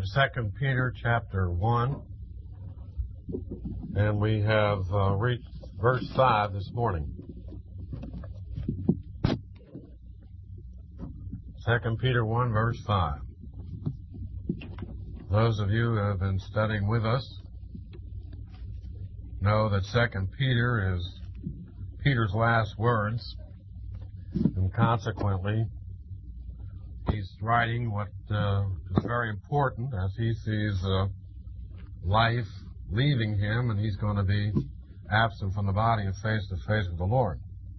in 2 Peter chapter 1, and we have reached verse 5 this morning. 2 Peter 1, verse 5. Those of you who have been studying with us know that 2 Peter is Peter's last words, and consequently, he's writing what is very important as he sees life leaving him, and he's going to be absent from the body and face to face with the Lord.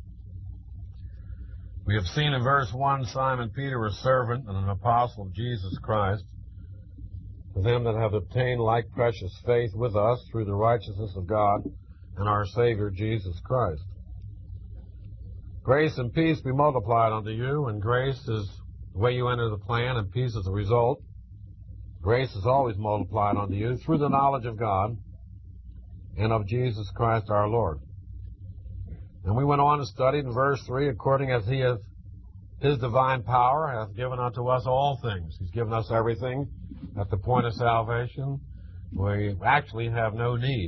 We have seen in verse 1, Simon Peter, a servant and an apostle of Jesus Christ, to them that have obtained like precious faith with us through the righteousness of God and our Savior Jesus Christ. Grace and peace be multiplied unto you, and grace is the way you enter the plan, and peace is the result. Grace is always multiplied unto you through the knowledge of God and of Jesus Christ our Lord. And we went on to study in verse 3, according as he hath his divine power hath given unto us all things. He's given us everything at the point of salvation. We actually have no need.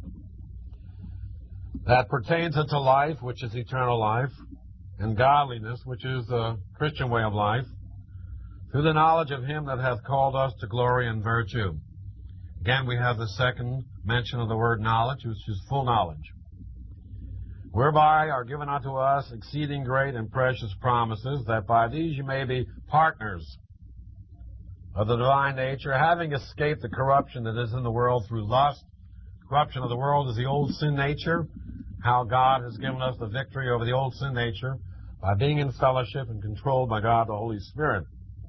That pertains unto life, which is eternal life, and godliness, which is the Christian way of life, through the knowledge of him that hath called us to glory and virtue. Again, we have the second mention of the word knowledge, which is full knowledge. Whereby are given unto us exceeding great and precious promises, that by these you may be partners of the divine nature, having escaped the corruption that is in the world through lust. Corruption of the world is the old sin nature, how God has given us the victory over the old sin nature by being in fellowship and controlled by God the Holy Spirit.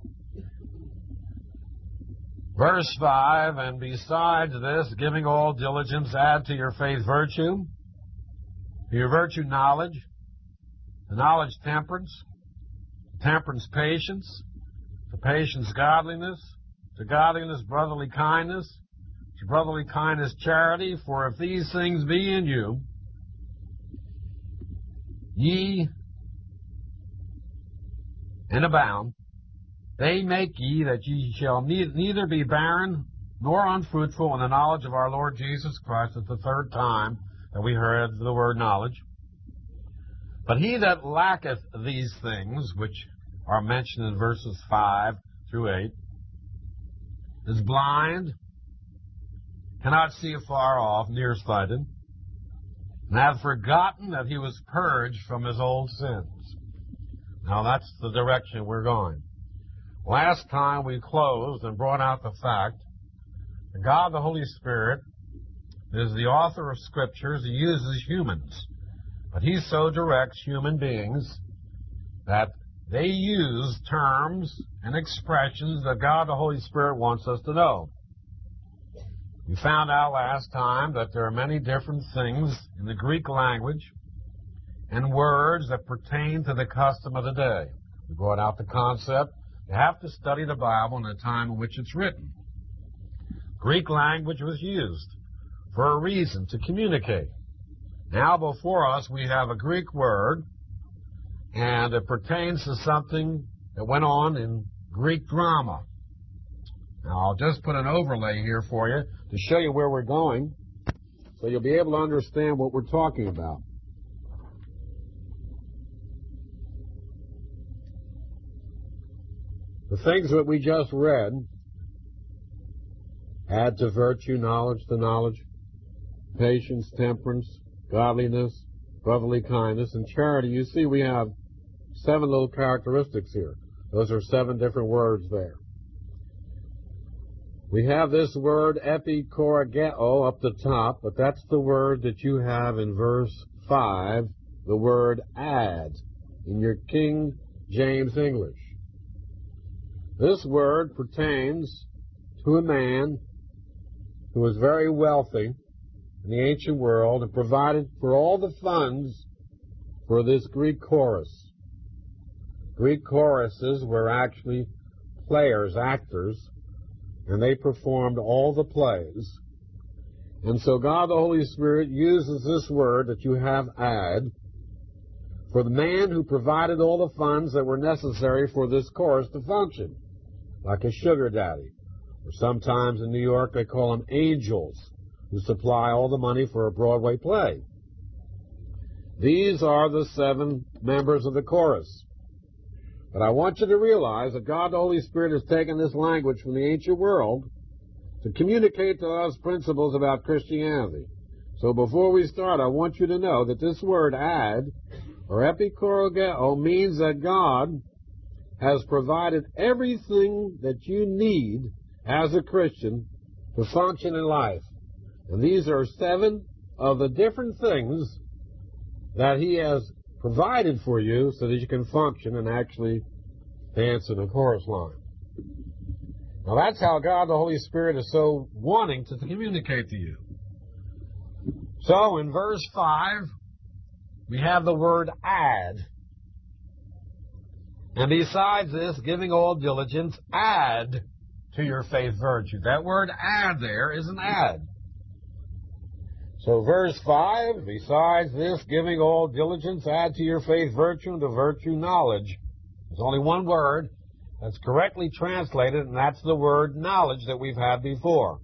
Verse 5, and besides this, giving all diligence, add to your faith virtue, to your virtue knowledge, to knowledge temperance, to temperance patience, to patience godliness, to godliness brotherly kindness, to brotherly kindness charity. For if these things be in you, ye and abound, they make ye that ye shall neither be barren nor unfruitful in the knowledge of our Lord Jesus Christ. At the third time that we heard the word knowledge. But he that lacketh these things, which are mentioned in verses 5 through 8, is blind, cannot see afar off, nearsighted, and hath forgotten that he was purged from his old sins. Now that's the direction we're going. Last time we closed and brought out the fact that God the Holy Spirit is the author of Scriptures. He uses humans, but he so directs human beings that they use terms and expressions that God the Holy Spirit wants us to know. We found out last time that there are many different things in the Greek language and words that pertain to the custom of the day. We brought out the concept you have to study the Bible in the time in which it's written. Greek language was used for a reason, to communicate. Now before us we have a Greek word, and it pertains to something that went on in Greek drama. Now I'll just put an overlay here for you to show you where we're going, so you'll be able to understand what we're talking about. The things that we just read, add to virtue, knowledge to knowledge, patience, temperance, godliness, brotherly kindness, and charity. You see we have 7 little characteristics here. Those are 7 different words there. We have this word epikorageo up the top, but that's the word that you have in verse 5, the word add, in your King James English. This word pertains to a man who was very wealthy in the ancient world and provided for all the funds for this Greek chorus. Greek choruses were actually players, actors, and they performed all the plays. And so God the Holy Spirit uses this word that you have add for the man who provided all the funds that were necessary for this chorus to function, like a sugar daddy Or sometimes in New York they call them angels, who supply all the money for a Broadway play. These are the 7 members of the chorus. But I want you to realize that God the Holy Spirit has taken this language from the ancient world to communicate to us principles about Christianity. So before we start, I want you to know that this word ad, or epikorogeo, means that God has provided everything that you need as a Christian to function in life. And these are 7 of the different things that He has provided for you so that you can function and actually dance in a chorus line. Now that's how God the Holy Spirit is so wanting to communicate to you. So in verse 5, we have the word add. And besides this, giving all diligence, add to your faith virtue. That word add there is an add. So verse 5, besides this, giving all diligence, add to your faith virtue, and to virtue knowledge. There's only one word that's correctly translated, and that's the word knowledge that we've had before.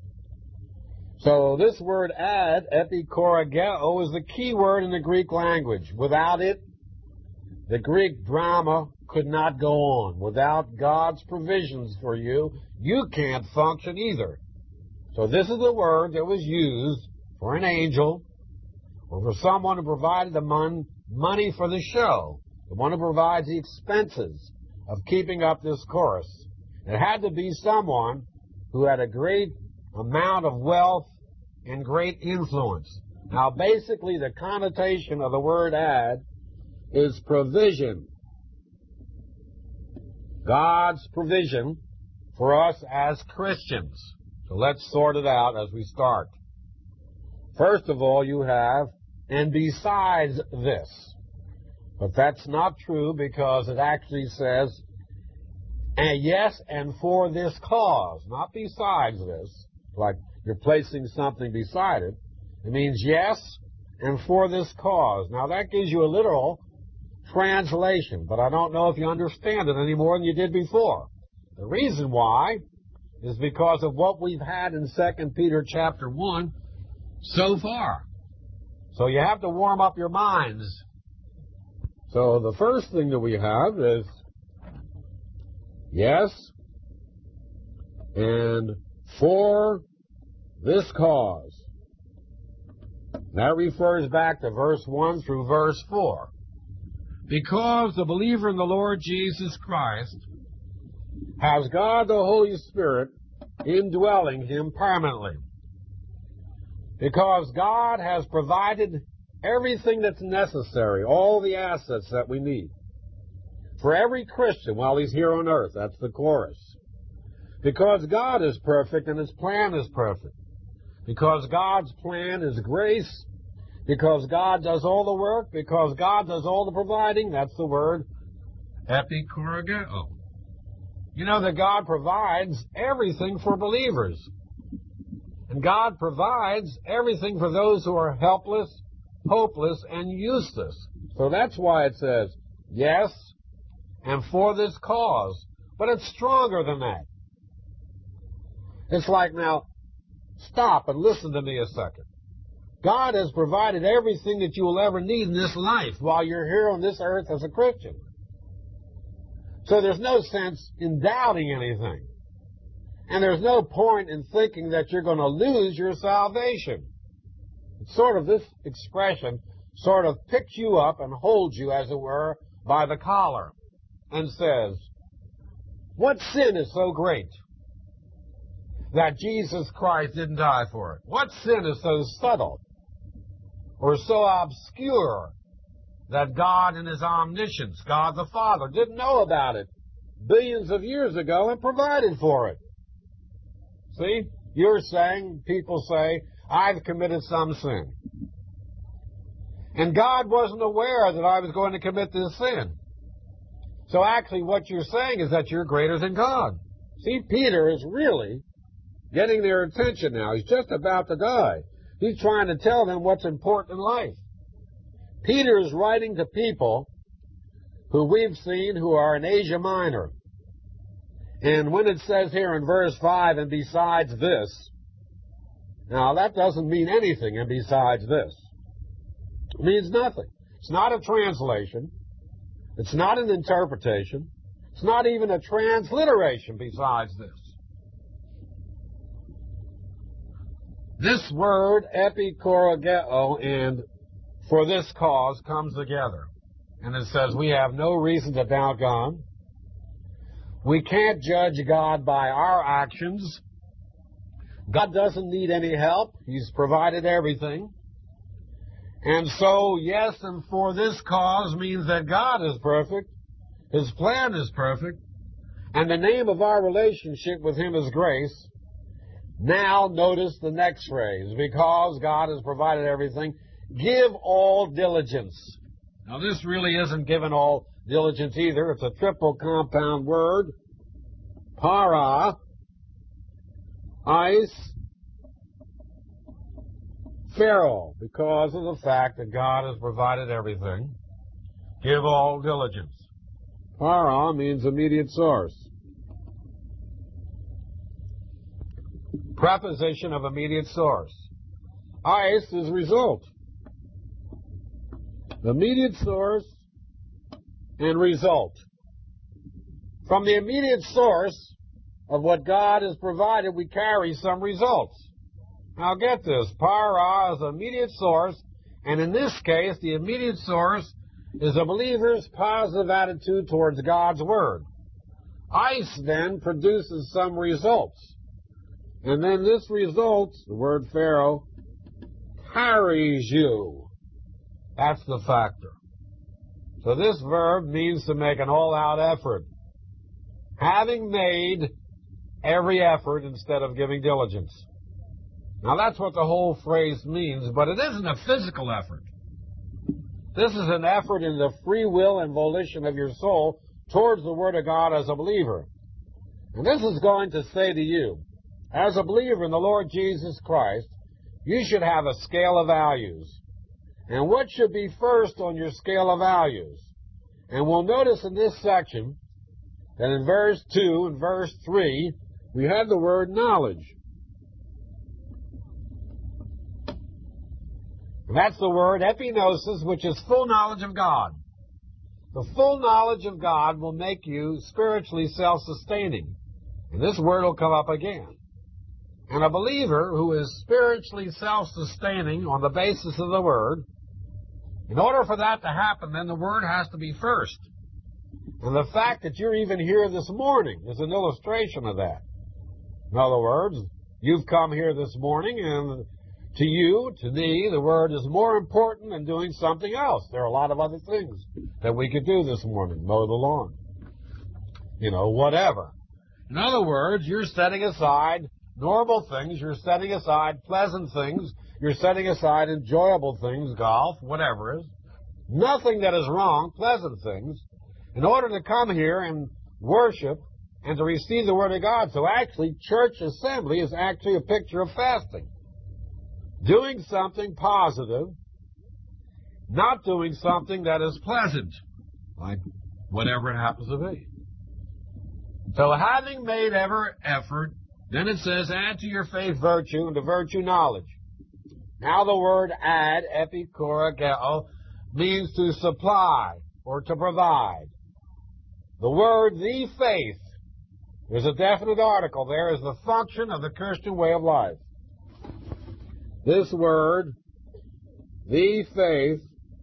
So this word add, epikorogeo, is the key word in the Greek language. Without it, the Greek drama could not go on. Without God's provisions for you, you can't function either. So this is the word that was used for an angel or for someone who provided the money for the show, the one who provides the expenses of keeping up this chorus. It had to be someone who had a great amount of wealth and great influence. Now, basically, the connotation of the word add is provision. God's provision for us as Christians. So let's sort it out as we start. First of all, you have, and besides this. But that's not true because it actually says, and yes, and for this cause, not besides this, like you're placing something beside it. It means yes, and for this cause. Now that gives you a literal translation, but I don't know if you understand it any more than you did before. The reason why is because of what we've had in 2 Peter chapter 1 so far. So you have to warm up your minds. So the first thing that we have is yes, and for this cause. That refers back to verse 1 through verse 4. Because the believer in the Lord Jesus Christ has God the Holy Spirit indwelling him permanently. Because God has provided everything that's necessary, all the assets that we need, for every Christian while he's here on earth. That's the chorus. Because God is perfect and His plan is perfect. Because God's plan is grace. Because God does all the work. Because God does all the providing. That's the word epikorogeo. You know that God provides everything for believers. And God provides everything for those who are helpless, hopeless, and useless. So that's why it says, yes, and for this cause. But it's stronger than that. It's like, now, stop and listen to me a second. God has provided everything that you will ever need in this life while you're here on this earth as a Christian. So there's no sense in doubting anything. And there's no point in thinking that you're going to lose your salvation. It's sort of, this expression sort of picks you up and holds you, as it were, by the collar and says, what sin is so great that Jesus Christ didn't die for it? What sin is so subtle or so obscure that God in His omniscience, God the Father, didn't know about it billions of years ago and provided for it? See, you're saying, people say, I've committed some sin. And God wasn't aware that I was going to commit this sin. So actually what you're saying is that you're greater than God. See, Peter is really getting their attention now. He's just about to die. He's trying to tell them what's important in life. Peter is writing to people who we've seen who are in Asia Minor. And when it says here in verse 5, and besides this, now that doesn't mean anything, and besides this. It means nothing. It's not a translation. It's not an interpretation. It's not even a transliteration besides this. This word, epikorageo, and for this cause comes together. And it says we have no reason to doubt God. We can't judge God by our actions. God doesn't need any help. He's provided everything. And so, yes, and for this cause means that God is perfect. His plan is perfect. And the name of our relationship with Him is grace. Now, notice the next phrase. Because God has provided everything, give all diligence. Now, this really isn't given all diligence either. It's a triple compound word. Para, ice, pharaoh. Because of the fact that God has provided everything, give all diligence. Para means immediate source. Preposition of immediate source. Ice is result. Immediate source and result. From the immediate source of what God has provided, we carry some results. Now get this. Para is immediate source, and in this case, the immediate source is a believer's positive attitude towards God's Word. Ice then produces some results. And then this result, the word Pharaoh, carries you. That's the factor. So this verb means to make an all-out effort. Having made every effort instead of giving diligence. Now that's what the whole phrase means, but it isn't a physical effort. This is an effort in the free will and volition of your soul towards the Word of God as a believer. And this is going to say to you, as a believer in the Lord Jesus Christ, you should have a scale of values. And what should be first on your scale of values? And we'll notice in this section that in verse 2 and verse 3, we have the word knowledge. And that's the word epignosis, which is full knowledge of God. The full knowledge of God will make you spiritually self-sustaining. And this word will come up again. And a believer who is spiritually self-sustaining on the basis of the Word, in order for that to happen, then the Word has to be first. And the fact that you're even here this morning is an illustration of that. In other words, you've come here this morning, and to you, to me, the Word is more important than doing something else. There are a lot of other things that we could do this morning. Mow the lawn. Whatever. In other words, you're setting aside normal things, you're setting aside pleasant things, you're setting aside enjoyable things, golf, whatever it is. Nothing that is wrong, pleasant things, in order to come here and worship and to receive the Word of God. So actually, church assembly is actually a picture of fasting. Doing something positive, not doing something that is pleasant, like whatever it happens to be. So having made every effort, then it says, add to your faith virtue, and to virtue knowledge. Now the word add, epikorageo, means to supply or to provide. The word the faith, there's a definite article there, is the function of the Christian way of life. This word, the faith,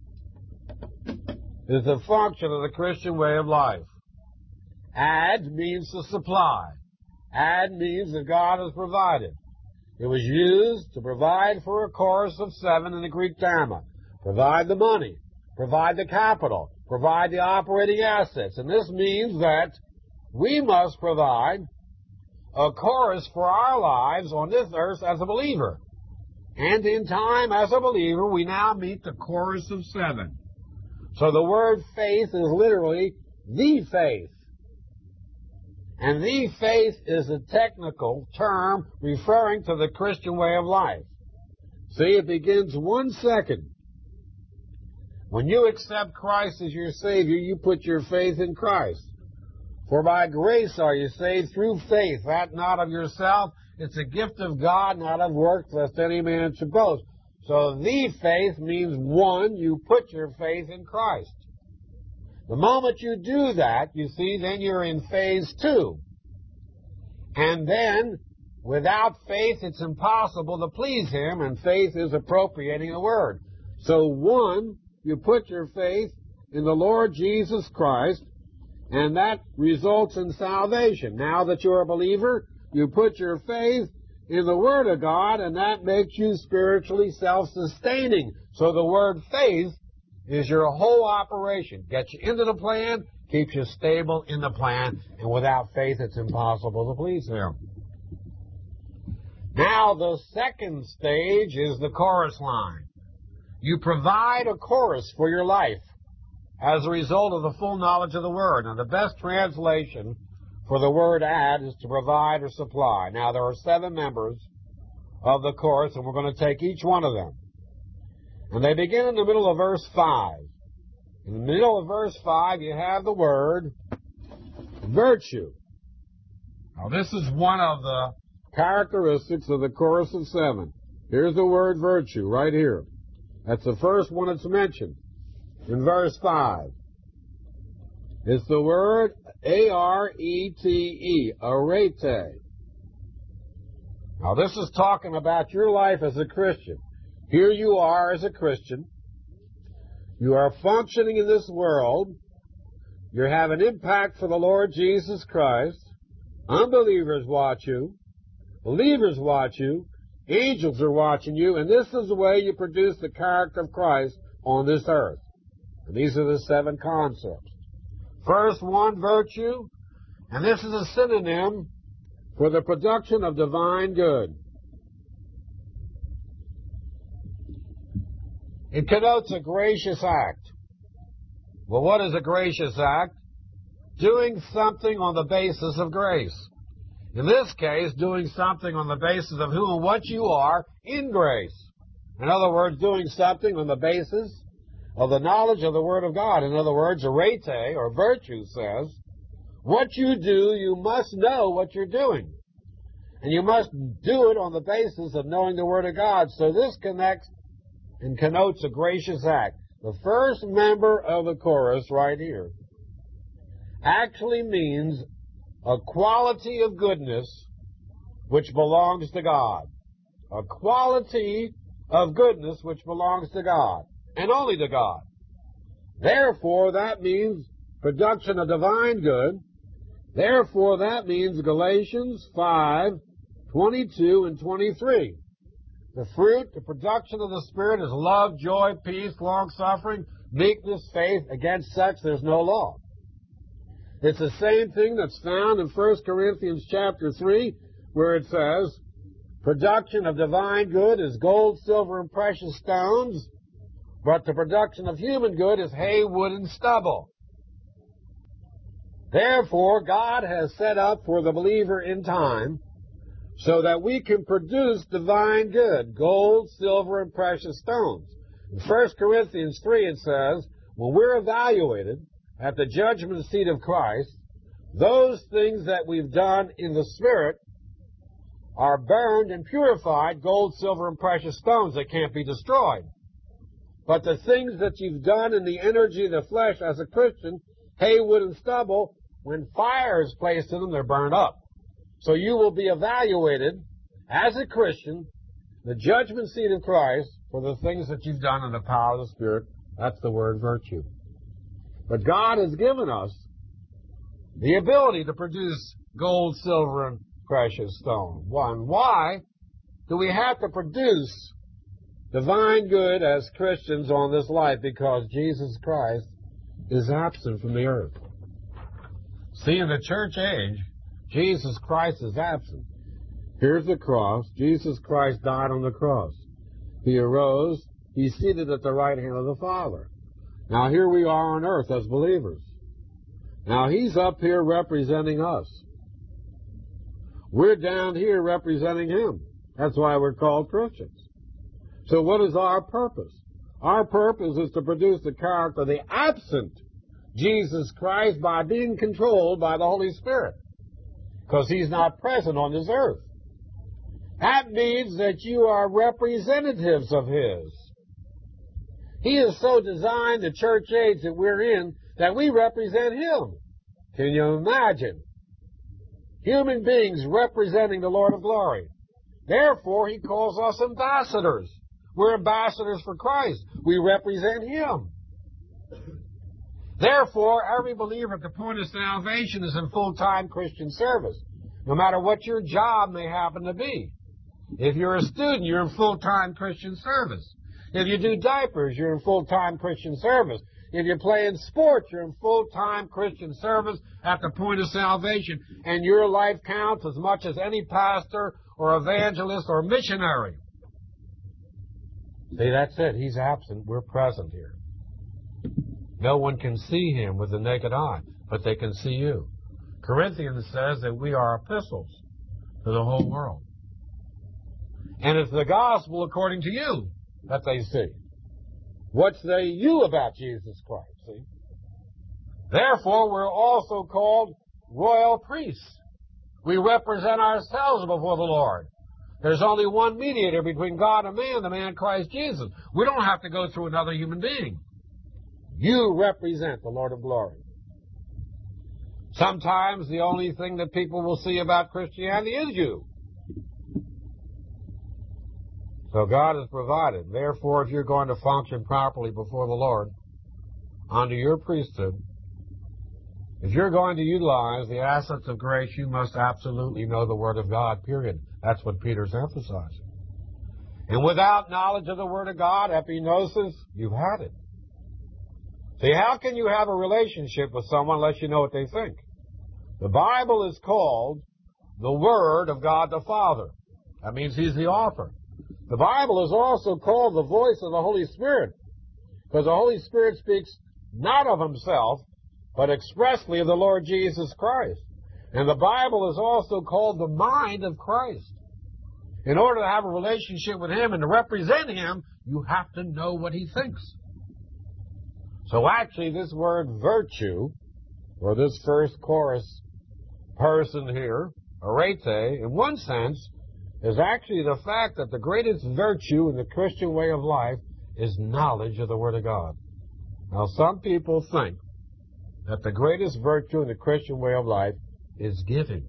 is the function of the Christian way of life. Add means to supply. Add means that God has provided. It was used to provide for a chorus of 7 in the Greek drama. Provide the money, provide the capital, provide the operating assets. And this means that we must provide a chorus for our lives on this earth as a believer. And in time, as a believer, we now meet the chorus of 7. So the word faith is literally the faith. And the faith is a technical term referring to the Christian way of life. See, it begins 1 second. When you accept Christ as your Savior, you put your faith in Christ. For by grace are you saved through faith, that not of yourself. It's a gift of God, not of works, lest any man should boast. So the faith means, one, you put your faith in Christ. The moment you do that, you see, then you're in phase 2. And then, without faith, it's impossible to please Him, and faith is appropriating the Word. So, one, you put your faith in the Lord Jesus Christ, and that results in salvation. Now that you're a believer, you put your faith in the Word of God, and that makes you spiritually self-sustaining. So the word faith is your whole operation. Gets you into the plan, keeps you stable in the plan, and without faith it's impossible to please Him. Now the second stage is the chorus line. You provide a chorus for your life as a result of the full knowledge of the Word. Now the best translation for the word add is to provide or supply. Now there are 7 members of the chorus, and we're going to take each one of them. And they begin in the middle of verse 5. In the middle of verse 5, you have the word virtue. Now, this is one of the characteristics of the chorus of 7. Here's the word virtue right here. That's the first one that's mentioned in verse 5. It's the word A-R-E-T-E, arete. Now, this is talking about your life as a Christian. Here you are as a Christian. You are functioning in this world. You have an impact for the Lord Jesus Christ. Unbelievers watch you. Believers watch you. Angels are watching you. And this is the way you produce the character of Christ on this earth. And these are the 7 concepts. First one, virtue. And this is a synonym for the production of divine good. It connotes a gracious act. Well, what is a gracious act? Doing something on the basis of grace. In this case, doing something on the basis of who and what you are in grace. In other words, doing something on the basis of the knowledge of the Word of God. In other words, arete, or virtue, says, what you do, you must know what you're doing. And you must do it on the basis of knowing the Word of God. So this connects and connotes a gracious act. The first member of the chorus right here actually means a quality of goodness which belongs to God. A quality of goodness which belongs to God, and only to God. Therefore, that means production of divine good. Therefore, that means Galatians 5:22 and 23. The fruit, the production of the Spirit is love, joy, peace, long-suffering, meekness, faith. Against such there's no law. It's the same thing that's found in 1 Corinthians chapter 3, where it says, production of divine good is gold, silver, and precious stones, but the production of human good is hay, wood, and stubble. Therefore, God has set up for the believer in time so that we can produce divine good, gold, silver, and precious stones. In 1 Corinthians 3 it says, when we're evaluated at the judgment seat of Christ, those things that we've done in the Spirit are burned and purified, gold, silver, and precious stones that can't be destroyed. But the things that you've done in the energy of the flesh as a Christian, hay, wood, and stubble, when fire is placed in them, they're burned up. So you will be evaluated as a Christian, the judgment seat of Christ, for the things that you've done in the power of the Spirit. That's the word virtue. But God has given us the ability to produce gold, silver, and precious stone. One, why do we have to produce divine good as Christians on this life? Because Jesus Christ is absent from the earth. See, in the church age, Jesus Christ is absent. Here's the cross. Jesus Christ died on the cross. He arose. He's seated at the right hand of the Father. Now here we are on earth as believers. Now He's up here representing us. We're down here representing Him. That's why we're called Christians. So what is our purpose? Our purpose is to produce the character, the absent Jesus Christ by being controlled by the Holy Spirit, because He's not present on this earth. That means that you are representatives of His. He has so designed the church age that we're in that we represent Him. Can you imagine? Human beings representing the Lord of glory. Therefore, He calls us ambassadors. We're ambassadors for Christ. We represent Him. Therefore, every believer at the point of salvation is in full-time Christian service, no matter what your job may happen to be. If you're a student, you're in full-time Christian service. If you do diapers, you're in full-time Christian service. If you're playing sports, you're in full-time Christian service at the point of salvation, and your life counts as much as any pastor or evangelist or missionary. See, that's it. He's absent. We're present here. No one can see Him with the naked eye, but they can see you. Corinthians says that we are epistles to the whole world. And it's the gospel according to you that they see. What say you about Jesus Christ? See? Therefore, we're also called royal priests. We represent ourselves before the Lord. There's only one mediator between God and man, the man Christ Jesus. We don't have to go through another human being. You represent the Lord of glory. Sometimes the only thing that people will see about Christianity is you. So God has provided. Therefore, if you're going to function properly before the Lord, under your priesthood, if you're going to utilize the assets of grace, you must absolutely know the Word of God, period. That's what Peter's emphasizing. And without knowledge of the Word of God, epignosis, you've had it. See, how can you have a relationship with someone unless you know what they think? The Bible is called the Word of God the Father. That means He's the author. The Bible is also called the voice of the Holy Spirit, because the Holy Spirit speaks not of Himself, but expressly of the Lord Jesus Christ. And the Bible is also called the mind of Christ. In order to have a relationship with Him and to represent Him, you have to know what He thinks. So actually, this word virtue, or this first chorus person here, arete, in one sense, is actually the fact that the greatest virtue in the Christian way of life is knowledge of the Word of God. Now, some people think that the greatest virtue in the Christian way of life is giving.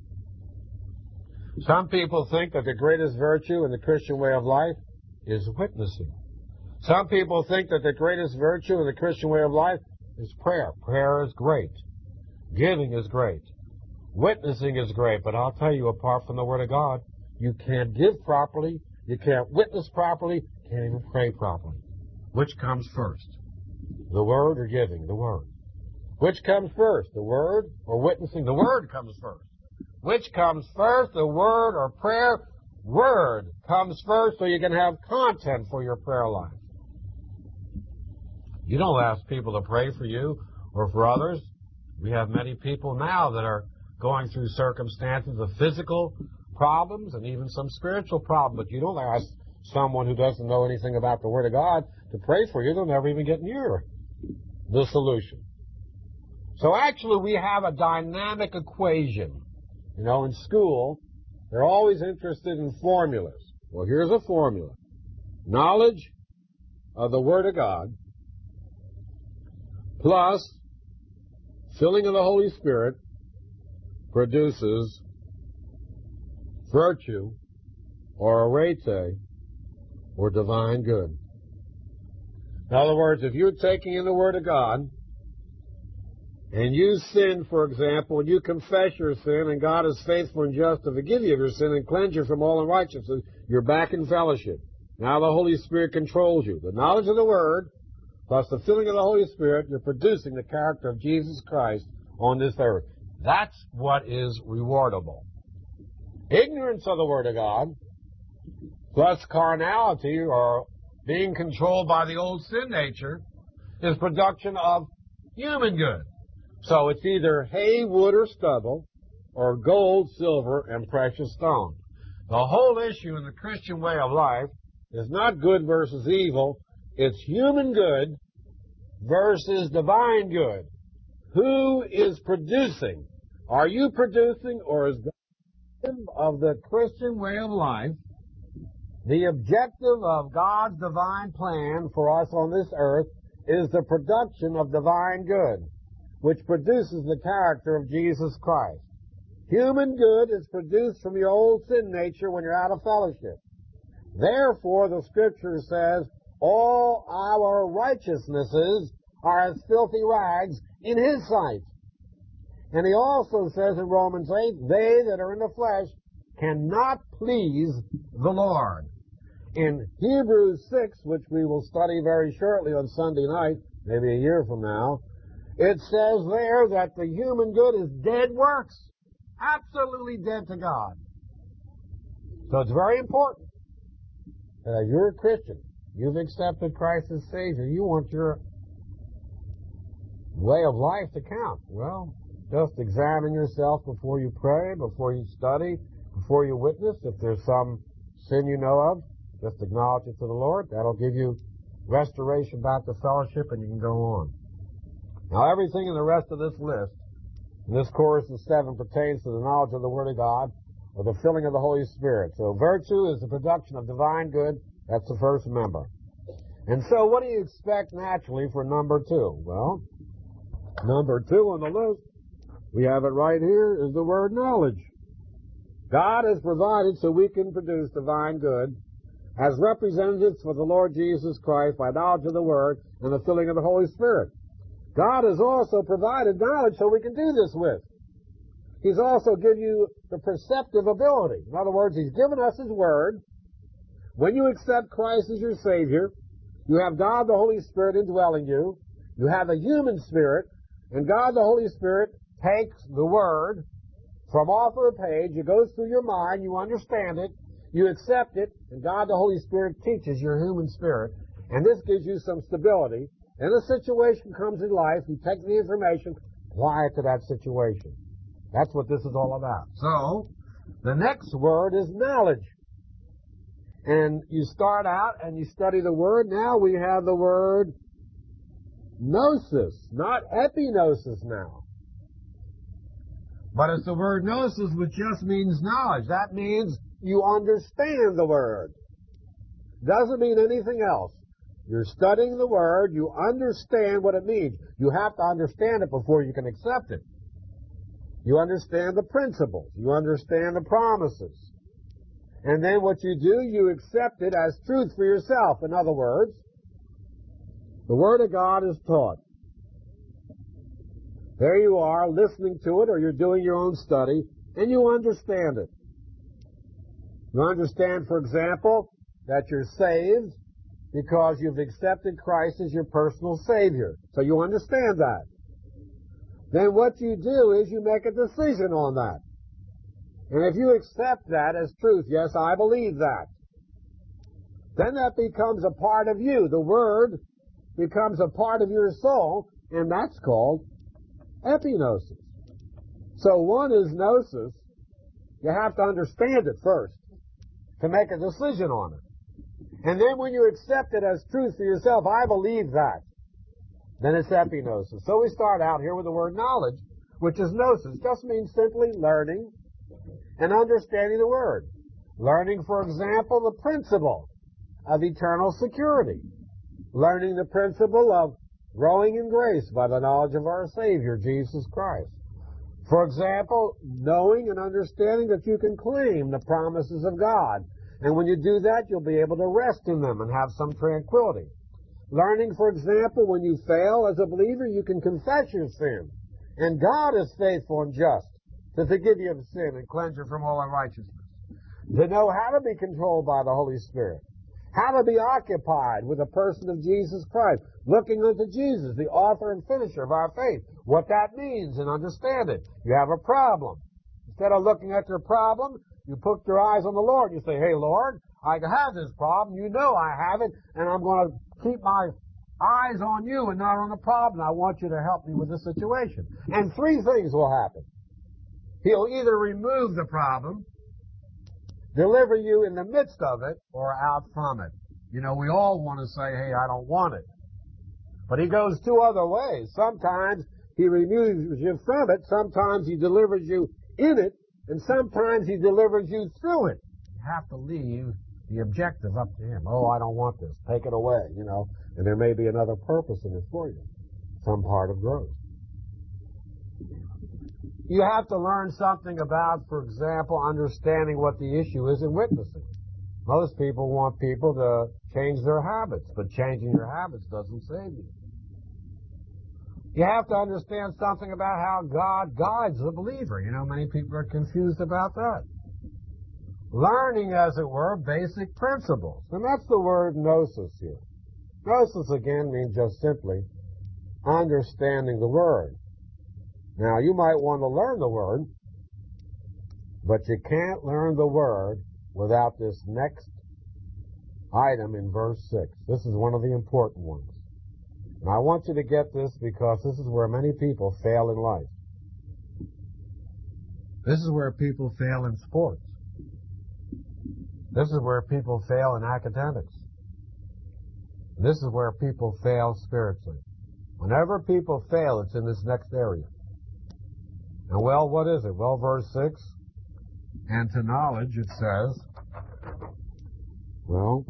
Some people think that the greatest virtue in the Christian way of life is witnessing. Some people think that the greatest virtue in the Christian way of life is prayer. Prayer is great. Giving is great. Witnessing is great. But I'll tell you, apart from the Word of God, you can't give properly, you can't witness properly, you can't even pray properly. Which comes first? The Word or giving? The Word. Which comes first? The Word or witnessing? The Word comes first. Which comes first? The Word or prayer? Word comes first, so you can have content for your prayer life. You don't ask people to pray for you or for others. We have many people now that are going through circumstances of physical problems and even some spiritual problems, but you don't ask someone who doesn't know anything about the Word of God to pray for you. They'll never even get near the solution. So actually we have a dynamic equation. You know, in school, they're always interested in formulas. Well, here's a formula. Knowledge of the Word of God plus filling of the Holy Spirit produces virtue, or arete, or divine good. In other words, if you're taking in the Word of God, and you sin, for example, and you confess your sin, and God is faithful and just to forgive you of your sin and cleanse you from all unrighteousness, you're back in fellowship. Now the Holy Spirit controls you. The knowledge of the Word, plus the filling of the Holy Spirit, you're producing the character of Jesus Christ on this earth. That's what is rewardable. Ignorance of the Word of God, plus carnality, or being controlled by the old sin nature, is production of human good. So it's either hay, wood, or stubble, or gold, silver, and precious stone. The whole issue in the Christian way of life is not good versus evil. It's human good versus divine good. Who is producing? Are you producing, or is God of the Christian way of life? The objective of God's divine plan for us on this earth is the production of divine good, which produces the character of Jesus Christ. Human good is produced from your old sin nature when you're out of fellowship. Therefore, the Scripture says, all our righteousnesses are as filthy rags in His sight. And He also says in Romans 8, they that are in the flesh cannot please the Lord. In Hebrews 6, which we will study very shortly on Sunday night, maybe a year from now, it says there that the human good is dead works. Absolutely dead to God. So it's very important that you're a Christian. You've accepted Christ as Savior. You want your way of life to count. Well, just examine yourself before you pray, before you study, before you witness. If there's some sin you know of, just acknowledge it to the Lord. That'll give you restoration back to fellowship, and you can go on. Now, everything in the rest of this list, in this course of 7, pertains to the knowledge of the Word of God or the filling of the Holy Spirit. So virtue is the production of divine good. That's the first member. And so what do you expect naturally for number 2? Well, number 2 on the list, we have it right here, is the word knowledge. God has provided so we can produce divine good as representatives for the Lord Jesus Christ by knowledge of the Word and the filling of the Holy Spirit. God has also provided knowledge so we can do this with. He's also given you the perceptive ability. In other words, He's given us His Word. When you accept Christ as your Savior, you have God the Holy Spirit indwelling you. You have a human spirit, and God the Holy Spirit takes the Word from off of the page. It goes through your mind. You understand it. You accept it, and God the Holy Spirit teaches your human spirit, and this gives you some stability. And a situation comes in life, you take the information, apply it to that situation. That's what this is all about. So, the next word is knowledge. And you start out and you study the word. Now we have the word gnosis, not epignosis now. But it's the word gnosis, which just means knowledge. That means you understand the word. Doesn't mean anything else. You're studying the word, you understand what it means. You have to understand it before you can accept it. You understand the principles. You understand the promises. And then what you do, you accept it as truth for yourself. In other words, the Word of God is taught. There you are, listening to it, or you're doing your own study, and you understand it. You understand, for example, that you're saved because you've accepted Christ as your personal Savior. So you understand that. Then what you do is you make a decision on that. And if you accept that as truth, yes, I believe that, then that becomes a part of you. The Word becomes a part of your soul, and that's called epignosis. So one is gnosis. You have to understand it first to make a decision on it. And then when you accept it as truth for yourself, I believe that, then it's epignosis. So we start out here with the word knowledge, which is gnosis. It just means simply learning and understanding the Word. Learning, for example, the principle of eternal security. Learning the principle of growing in grace by the knowledge of our Savior, Jesus Christ. For example, knowing and understanding that you can claim the promises of God. And when you do that, you'll be able to rest in them and have some tranquility. Learning, for example, when you fail as a believer, you can confess your sin. And God is faithful and just to forgive you of sin and cleanse you from all unrighteousness. To know how to be controlled by the Holy Spirit. How to be occupied with the person of Jesus Christ. Looking unto Jesus, the author and finisher of our faith. What that means and understand it. You have a problem. Instead of looking at your problem, you put your eyes on the Lord. You say, hey, Lord, I have this problem. You know I have it, and I'm going to keep my eyes on you and not on the problem. I want you to help me with this situation. And three things will happen. He'll either remove the problem, deliver you in the midst of it, or out from it. You know, we all want to say, hey, I don't want it. But he goes two other ways. Sometimes he removes you from it. Sometimes he delivers you in it. And sometimes he delivers you through it. You have to leave the objective up to him. Oh, I don't want this. Take it away, you know. And there may be another purpose in it for you. Some part of growth. You have to learn something about, for example, understanding what the issue is in witnessing. Most people want people to change their habits, but changing your habits doesn't save you. You have to understand something about how God guides the believer. You know, many people are confused about that. Learning, as it were, basic principles. And that's the word gnosis here. Gnosis, again, means just simply understanding the Word. Now, you might want to learn the Word, but you can't learn the Word without this next item in verse 6. This is one of the important ones. And I want you to get this because this is where many people fail in life. This is where people fail in sports. This is where people fail in academics. This is where people fail spiritually. Whenever people fail, it's in this next area. And well, what is it? Well, verse 6, and to knowledge, it says, well,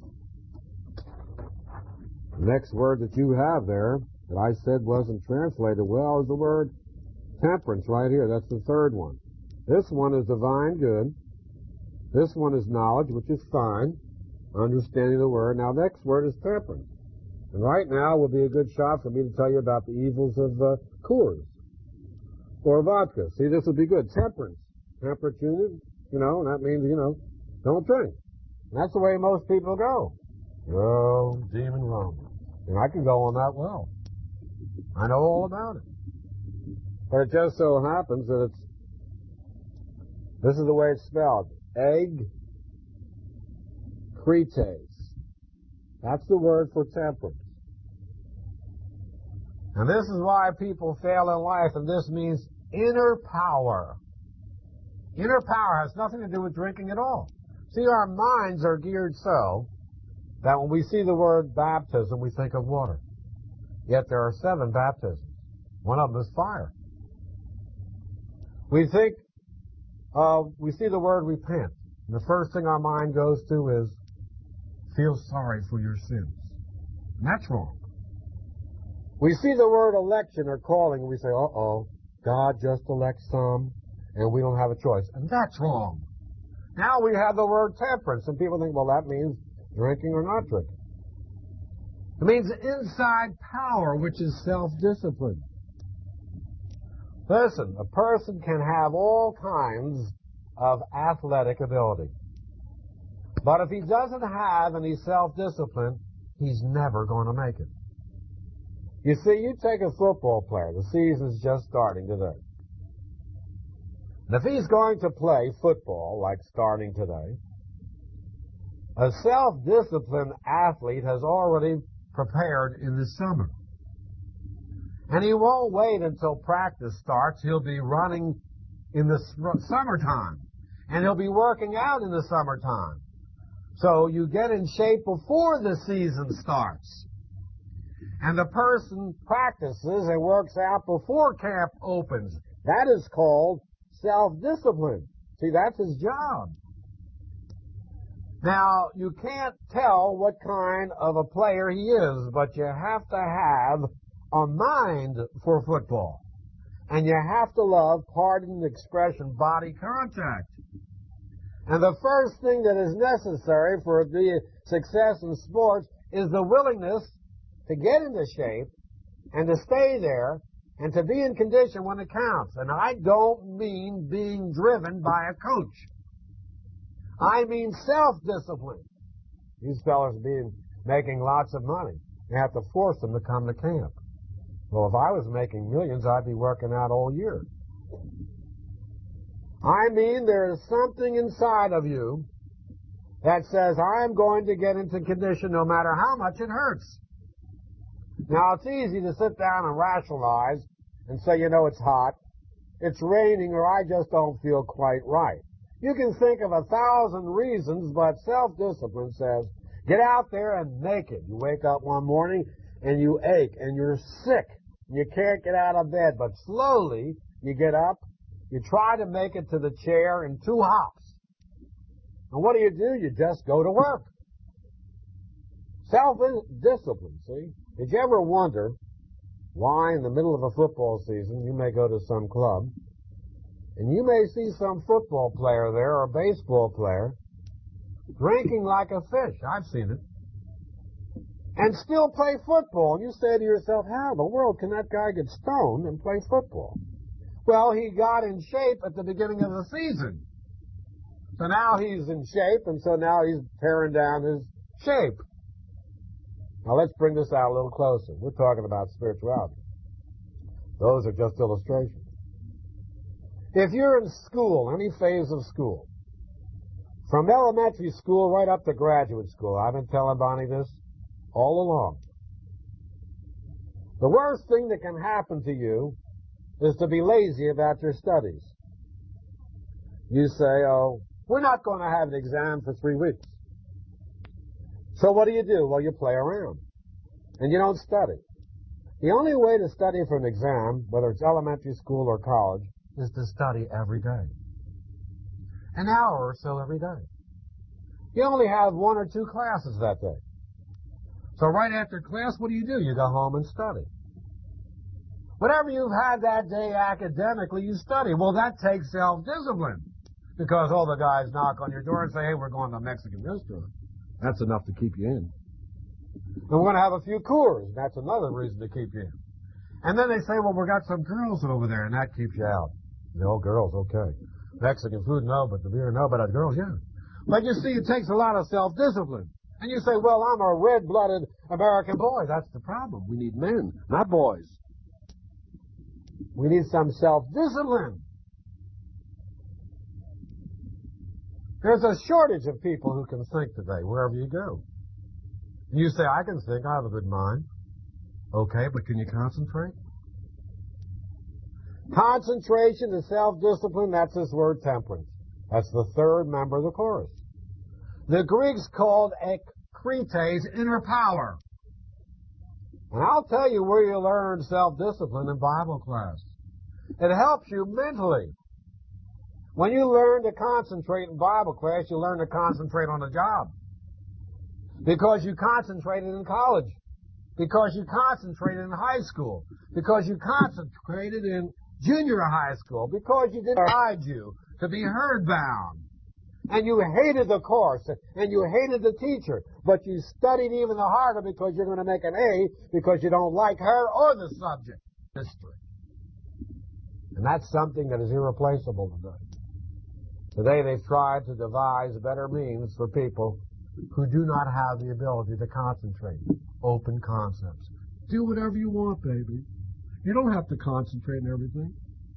the next word that you have there that I said wasn't translated well is the word temperance right here. That's the third one. This one is divine good. This one is knowledge, which is fine, understanding the word. Now, the next word is temperance. And right now will be a good shot for me to tell you about the evils of Coors or vodka. See, this would be good. Temperance. Temperance unit, you know, and that means, you know, don't drink. And that's the way most people go. Oh, demon wrong. And I can go on that well. I know all about it. But it just so happens that this is the way it's spelled. Egg, cretes. That's the word for temperance. And this is why people fail in life, and this means inner power. Inner power has nothing to do with drinking at all. See, our minds are geared so that when we see the word baptism, we think of water. Yet there are 7 baptisms. One of them is fire. We see the word repent. And the first thing our mind goes to is feel sorry for your sins. And that's wrong. We see the word election or calling, and we say, uh-oh, God just elects some, and we don't have a choice. And that's wrong. Now we have the word temperance, and people think, well, that means drinking or not drinking. It means inside power, which is self-discipline. Listen, a person can have all kinds of athletic ability. But if he doesn't have any self-discipline, he's never going to make it. You see, you take a football player. The season's just starting today. And if he's going to play football, like starting today, a self-disciplined athlete has already prepared in the summer. And he won't wait until practice starts. He'll be running in the summertime. And he'll be working out in the summertime. So you get in shape before the season starts. And the person practices and works out before camp opens. That is called self-discipline. See, that's his job. Now, you can't tell what kind of a player he is, but you have to have a mind for football. And you have to love, pardon the expression, body contact. And the first thing that is necessary for the success in sports is the willingness to get into shape and to stay there and to be in condition when it counts. And I don't mean being driven by a coach. I mean self-discipline. These fellas making lots of money. You have to force them to come to camp. Well, if I was making millions, I'd be working out all year. I mean, there is something inside of you that says, I'm going to get into condition no matter how much it hurts. Now, it's easy to sit down and rationalize and say, you know, it's hot, it's raining, or I just don't feel quite right. You can think of 1,000 reasons, but self-discipline says, get out there and make it. You wake up one morning and you ache, and you're sick. You can't get out of bed, but slowly you get up, you try to make it to the chair in 2 hops. And what do? You just go to work. Self-discipline, see? Did you ever wonder why in the middle of a football season you may go to some club and you may see some football player there or a baseball player drinking like a fish? I've seen it. And still play football. And you say to yourself, how in the world can that guy get stoned and play football? Well, he got in shape at the beginning of the season. So now he's in shape, and so now he's tearing down his shape. Now let's bring this out a little closer. We're talking about spirituality. Those are just illustrations. If you're in school, any phase of school, from elementary school right up to graduate school, I've been telling Bonnie this all along. The worst thing that can happen to you is to be lazy about your studies. You say, oh, we're not going to have an exam for 3 weeks. So what do? Well, you play around. And you don't study. The only way to study for an exam, whether it's elementary school or college, is to study every day. An hour or so every day. You only have 1 or 2 classes that day. So right after class, what do? You go home and study. Whatever you've had that day academically, you study. Well, that takes self-discipline. Because all the guys knock on your door and say, hey, we're going to a Mexican restaurant. That's enough to keep you in. And we're going to have a few Coors. That's another reason to keep you in. And then they say, well, we've got some girls over there, and that keeps you out. No, girls, okay. Mexican food, no, but the beer, no, but girls, yeah. But you see, it takes a lot of self-discipline. And you say, well, I'm a red-blooded American boy. That's the problem. We need men, not boys. We need some self-discipline. There's a shortage of people who can think today, wherever you go. You say, I can think, I have a good mind. Okay, but can you concentrate? Concentration and self-discipline, that's this word temperance. That's the third member of the chorus. The Greeks called ekrites inner power. And I'll tell you where you learn self-discipline in Bible class. It helps you mentally. When you learn to concentrate in Bible class, you learn to concentrate on the job. Because you concentrated in college. Because you concentrated in high school. Because you concentrated in junior high school. Because you didn't guide you to be herd bound. And you hated the course. And you hated the teacher. But you studied even the harder because you're going to make an A because you don't like her or the subject. History. And that's something that is irreplaceable today. Today they've tried to devise better means for people who do not have the ability to concentrate. Open concepts. Do whatever you want, baby. You don't have to concentrate on everything.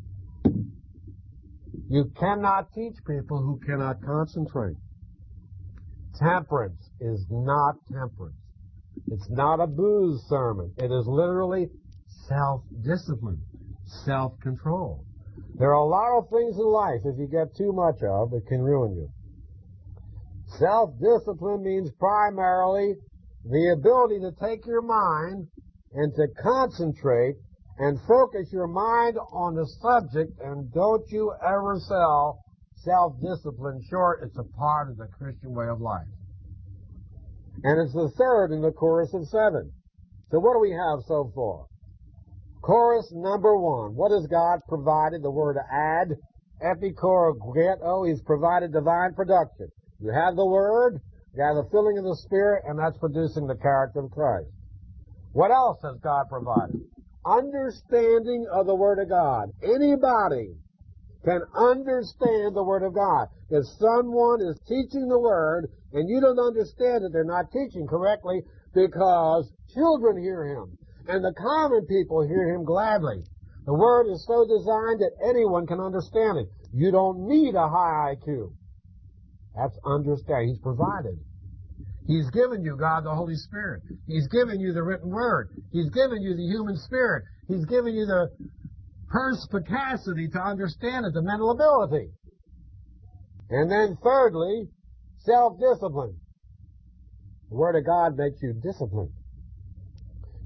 You cannot teach people who cannot concentrate. Temperance is not temperance. It's not a booze sermon. It is literally self-discipline, self-control. There are a lot of things in life, if you get too much of, it can ruin you. Self-discipline means primarily the ability to take your mind and to concentrate and focus your mind on the subject, and don't you ever sell self-discipline short. It's a part of the Christian way of life. And it's the third in the chorus of 7. So what do we have so far? Chorus number 1. What has God provided? The word ad, epikoregeto. He's provided divine production. You have the Word, you have the filling of the Spirit, and that's producing the character of Christ. What else has God provided? Understanding of the Word of God. Anybody can understand the Word of God. If someone is teaching the Word and you don't understand it, they're not teaching correctly because children hear Him and the common people hear Him gladly. The Word is so designed that anyone can understand it. You don't need a high IQ. That's understanding. He's provided. He's given you, God, the Holy Spirit. He's given you the written Word. He's given you the human spirit. He's given you the perspicacity to understand it, the mental ability. And then thirdly, self-discipline. The Word of God makes you disciplined.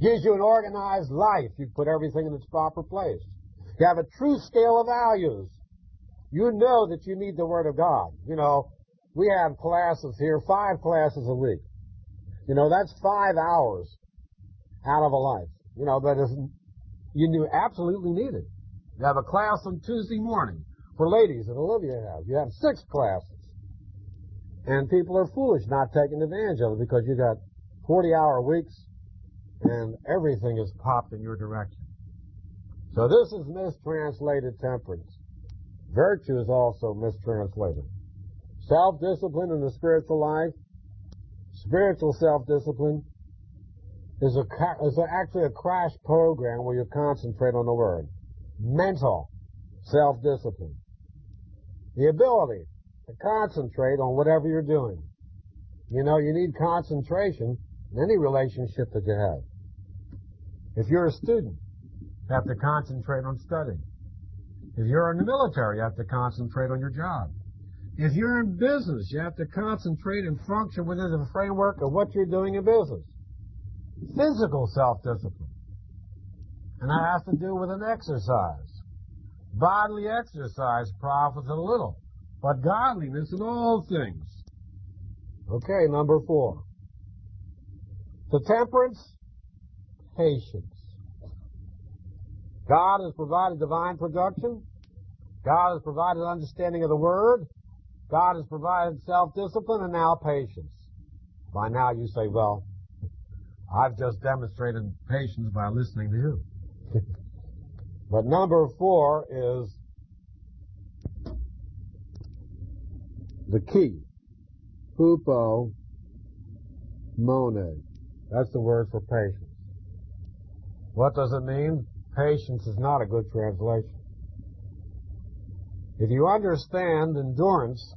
Gives you an organized life. You put everything in its proper place. You have a true scale of values. You know that you need the Word of God. You know, we have classes here, 5 classes a week. You know, that's 5 hours out of a life. You know, but you absolutely need it. You have a class on Tuesday morning for ladies that Olivia has. You have 6 classes. And people are foolish not taking advantage of it because you got 40-hour weeks and everything is popped in your direction. So this is mistranslated temperance. Virtue is also mistranslated. Self-discipline in the spiritual life, spiritual self-discipline, is actually a crash program where you concentrate on the Word. Mental self-discipline. The ability to concentrate on whatever you're doing. You know, you need concentration in any relationship that you have. If you're a student, you have to concentrate on studying. If you're in the military, you have to concentrate on your job. If you're in business, you have to concentrate and function within the framework of what you're doing in business. Physical self-discipline. And that has to do with an exercise. Bodily exercise profits a little, but godliness in all things. Okay, number 4. The temperance, patience. God has provided divine production. God has provided understanding of the Word. God has provided self-discipline and now patience. By now you say, well, I've just demonstrated patience by listening to you. But number 4 is the key. Hupomone. That's the word for patience. What does it mean? Patience is not a good translation. If you understand endurance,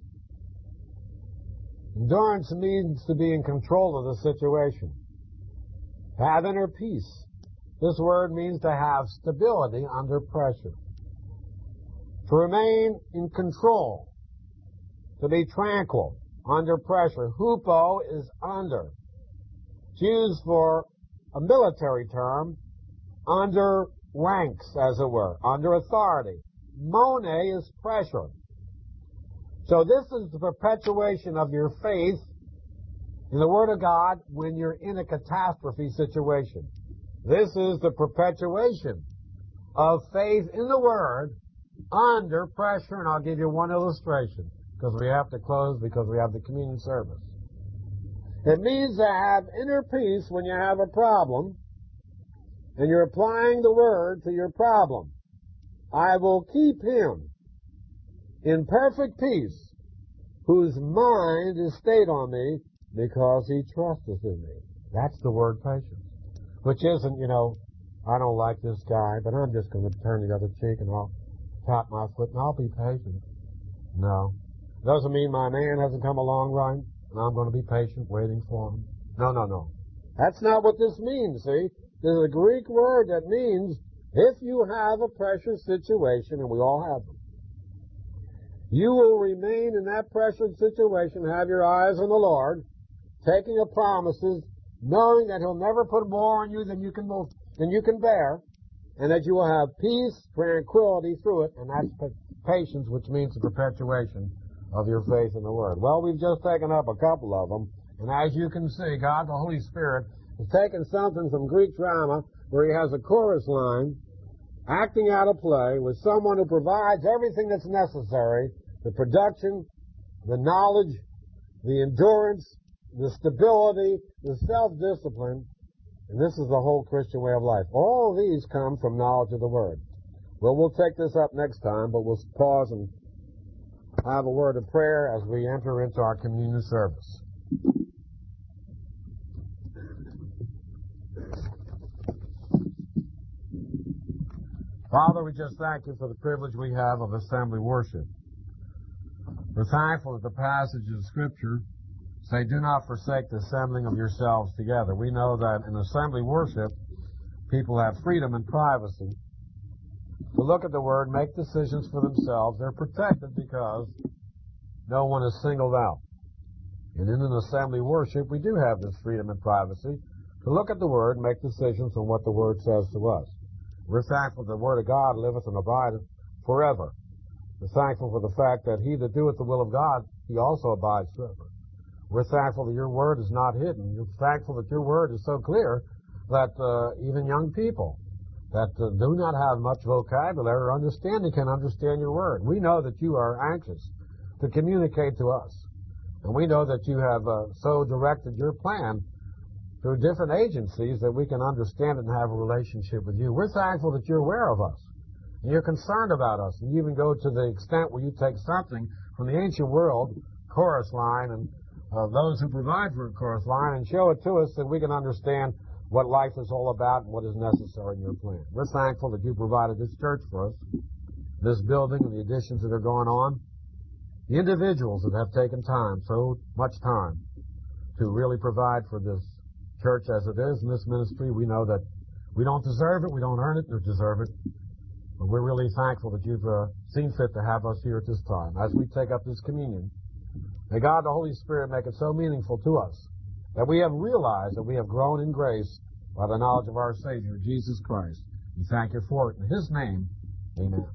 endurance means to be in control of the situation. To have inner peace. This word means to have stability under pressure. To remain in control. To be tranquil under pressure. Hupo is under. It's used for a military term, under ranks, as it were, under authority. Mone is pressure. So this is the perpetuation of your faith in the Word of God when you're in a catastrophe situation. This is the perpetuation of faith in the Word under pressure. And I'll give you one illustration because we have to close because we have the communion service. It means to have inner peace when you have a problem and you're applying the Word to your problem. I will keep him in perfect peace whose mind is stayed on me because he trusteth in me. That's the word patience. Which isn't, you know, I don't like this guy, but I'm just going to turn the other cheek and I'll tap my foot and I'll be patient. No. Doesn't mean my man hasn't come along right and I'm going to be patient waiting for him. No. That's not what this means, see? There's a Greek word that means if you have a pressure situation, and we all have them, you will remain in that pressured situation, have your eyes on the Lord, taking the promises, knowing that He'll never put more on you than you can bear, and that you will have peace, tranquility through it, and that's patience, which means the perpetuation of your faith in the Word. Well, we've just taken up a couple of them, and as you can see, God, the Holy Spirit, has taken something from Greek drama where He has a chorus line, acting out a play with someone who provides everything that's necessary, the production, the knowledge, the endurance, the stability, the self-discipline, and this is the whole Christian way of life. All of these come from knowledge of the Word. Well, we'll take this up next time, but we'll pause and have a word of prayer as we enter into our communion service. Father, we just thank you for the privilege we have of assembly worship. We're thankful that the passages of Scripture say, do not forsake the assembling of yourselves together. We know that in assembly worship, people have freedom and privacy to look at the Word, make decisions for themselves. They're protected because no one is singled out. And in an assembly worship, we do have this freedom and privacy to look at the Word and make decisions on what the Word says to us. We're thankful that the Word of God liveth and abideth forever. We're thankful for the fact that he that doeth the will of God, he also abides forever. We're thankful that your Word is not hidden. We're thankful that your Word is so clear that even young people that do not have much vocabulary or understanding can understand your Word. We know that you are anxious to communicate to us. And we know that you have so directed your plan through different agencies that we can understand it and have a relationship with you. We're thankful that you're aware of us. And you're concerned about us. And you even go to the extent where you take something from the ancient world, chorus line, and those who provide for a chorus line, and show it to us that we can understand what life is all about and what is necessary in your plan. We're thankful that you provided this church for us, this building and the additions that are going on, the individuals that have taken time, so much time, to really provide for this church as it is in this ministry. We know that we don't deserve it, we don't earn it, nor deserve it, but we're really thankful that you've seen fit to have us here at this time. As we take up this communion, may God the Holy Spirit make it so meaningful to us that we have realized that we have grown in grace by the knowledge of our Savior, Jesus Christ. We thank you for it. In his name, amen.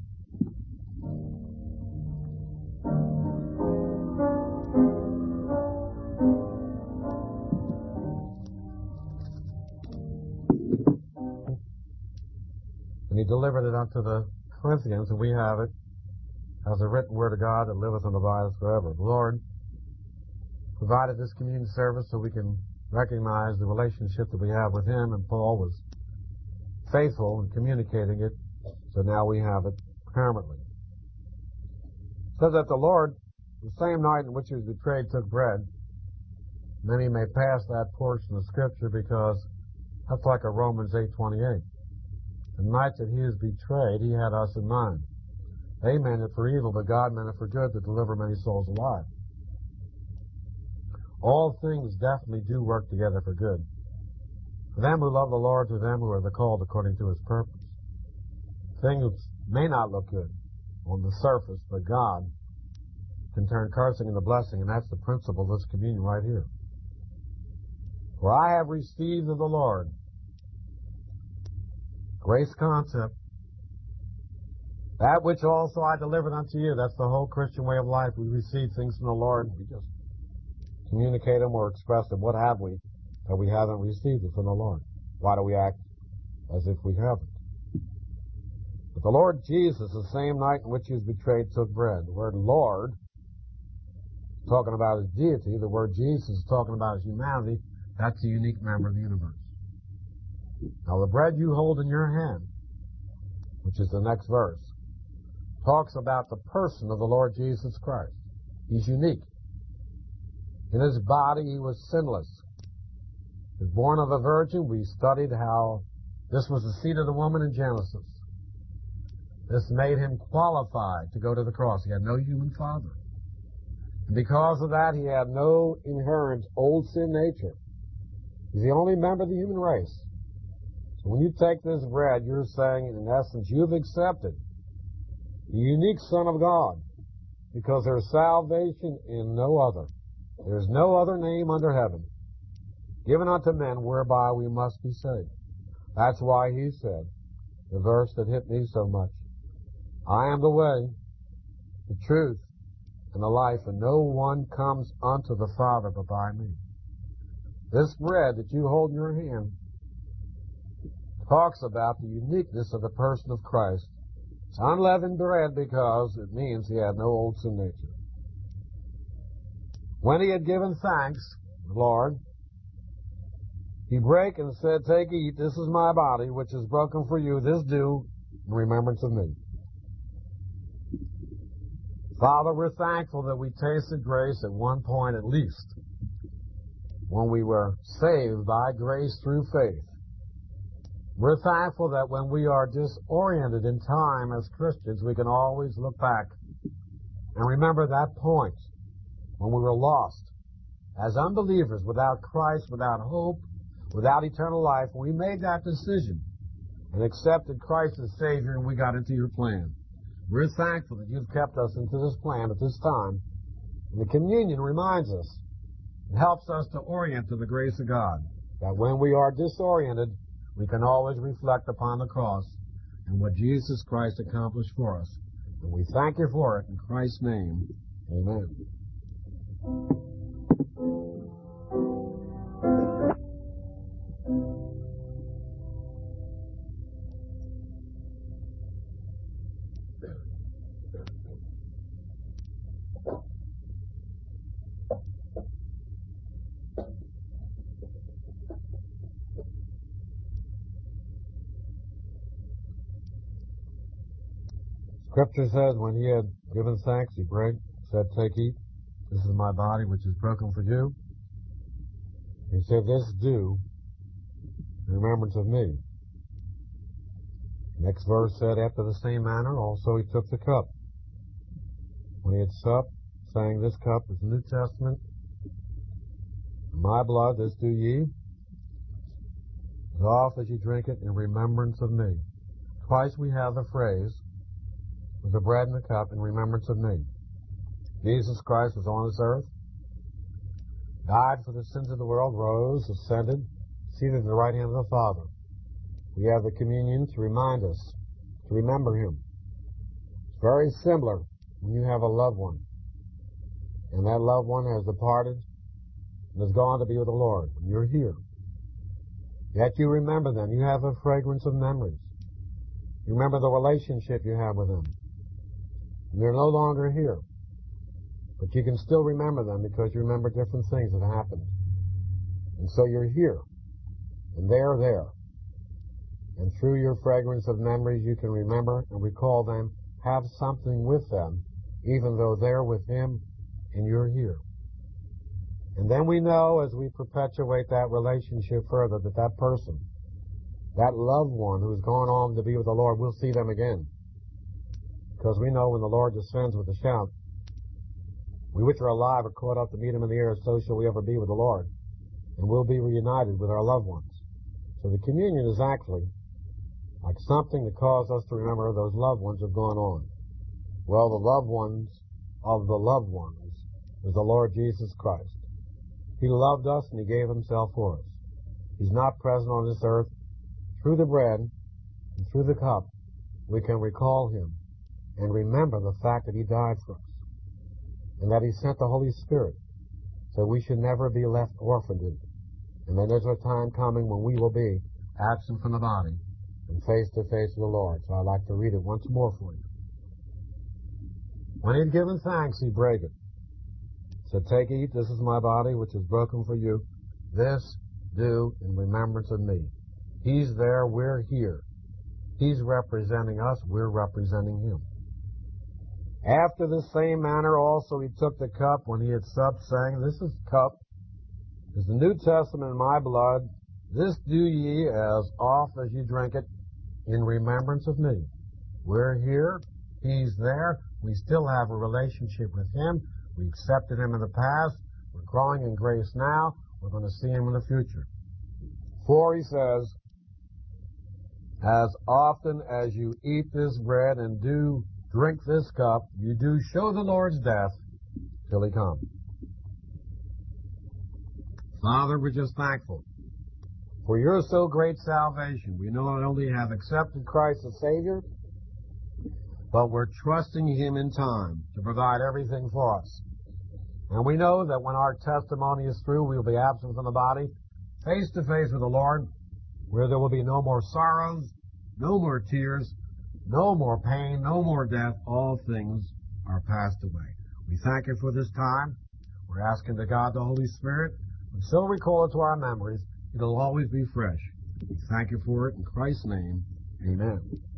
And he delivered it unto the Corinthians, and we have it as a written word of God that liveth and abideth forever. The Lord provided this communion service so we can recognize the relationship that we have with him, and Paul was faithful in communicating it, so now we have it permanently. It says that the Lord, the same night in which he was betrayed, took bread. Many may pass that portion of Scripture because that's like a Romans 8:28. The night that he is betrayed, he had us in mind. They meant it for evil, but God meant it for good, to deliver many souls alive. All things definitely do work together for good. For them who love the Lord, to them who are the called according to his purpose. Things may not look good on the surface, but God can turn cursing into blessing, and that's the principle of this communion right here. For I have received of the Lord. Grace concept. That which also I delivered unto you. That's the whole Christian way of life. We receive things from the Lord. We just communicate them or express them. What have we that we haven't received it from the Lord? Why do we act as if we haven't? But the Lord Jesus, the same night in which he was betrayed, took bread. The word Lord, talking about his deity. The word Jesus is talking about his humanity. That's a unique member of the universe. Now the bread you hold in your hand, which is the next verse, talks about the person of the Lord Jesus Christ. He's unique. In his body, he was sinless. He was born of a virgin. We studied how this was the seed of the woman in Genesis. This made him qualified to go to the cross. He had no human father. And because of that, he had no inherent old sin nature. He's the only member of the human race. So when you take this bread, you're saying, in essence, you've accepted the unique Son of God, because there's salvation in no other. There's no other name under heaven given unto men whereby we must be saved. That's why he said, the verse that hit me so much, I am the way, the truth, and the life, and no one comes unto the Father but by me. This bread that you hold in your hand talks about the uniqueness of the person of Christ. It's unleavened bread because it means he had no old sin nature. When he had given thanks, the Lord, he brake and said, take, eat, this is my body, which is broken for you. This do in remembrance of me. Father, we're thankful that we tasted grace at one point at least, when we were saved by grace through faith. We're thankful that when we are disoriented in time as Christians, we can always look back and remember that point when we were lost. As unbelievers, without Christ, without hope, without eternal life, we made that decision and accepted Christ as Savior, and we got into your plan. We're thankful that you've kept us into this plan at this time. And the communion reminds us, it helps us to orient to the grace of God. that when we are disoriented, we can always reflect upon the cross and what Jesus Christ accomplished for us. And we thank you for it in Christ's name. Amen. Scripture says, when he had given thanks, he brake, said, "Take, eat. This is my body, which is broken for you." He said, "This do in remembrance of me." Next verse said, "After the same manner also he took the cup. When he had supped, saying, This cup is the New Testament. In my blood, this do ye, as oft as ye drink it in remembrance of me." Twice we have the phrase, with the bread and the cup, in remembrance of me. Jesus Christ was on this earth, died for the sins of the world, rose, ascended, seated at the right hand of the Father. We have the communion to remind us, to remember him. It's very similar when you have a loved one, and that loved one has departed and has gone to be with the Lord. You're here. Yet you remember them. You have a fragrance of memories. You remember the relationship you have with them. And they're no longer here. But you can still remember them because you remember different things that happened. And so you're here. And they're there. And through your fragrance of memories, you can remember and recall them, have something with them, even though they're with him and you're here. And then we know, as we perpetuate that relationship further, that that person, that loved one who's gone on to be with the Lord, we'll see them again. Because we know when the Lord descends with a shout, we which are alive are caught up to meet him in the air, so shall we ever be with the Lord. And we'll be reunited with our loved ones. So the communion is actually like something to cause us to remember those loved ones have gone on. Well, the loved ones of the loved ones is the Lord Jesus Christ. He loved us and he gave himself for us. He's not present on this earth. Through the bread and through the cup, we can recall him and remember the fact that he died for us and that he sent the Holy Spirit so we should never be left orphaned. And then there's a time coming when we will be absent from the body and face to face with the Lord. So I'd like to read it once more for you. When he had given thanks, he brake it. Said, "Take, eat, this is my body, which is broken for you. This do in remembrance of me." He's there, we're here. He's representing us, we're representing him. After the same manner also he took the cup when he had supped, saying, "This is the cup, is the New Testament in my blood. This do ye as oft as you drink it in remembrance of me." We're here, he's there, we still have a relationship with him. We accepted him in the past, we're growing in grace now, we're going to see him in the future. For he says, "As often as you eat this bread and do drink this cup, you do show the Lord's death till he comes." Father, we're just thankful for your so great salvation. We not only have accepted Christ as Savior, but we're trusting him in time to provide everything for us. And we know that when our testimony is through, we will be absent from the body, face to face with the Lord, where there will be no more sorrows, no more tears, no more pain, no more death. All things are passed away. We thank you for this time. We're asking to God the Holy Spirit, and so recall it to our memories. It'll always be fresh. We thank you for it in Christ's name. Amen.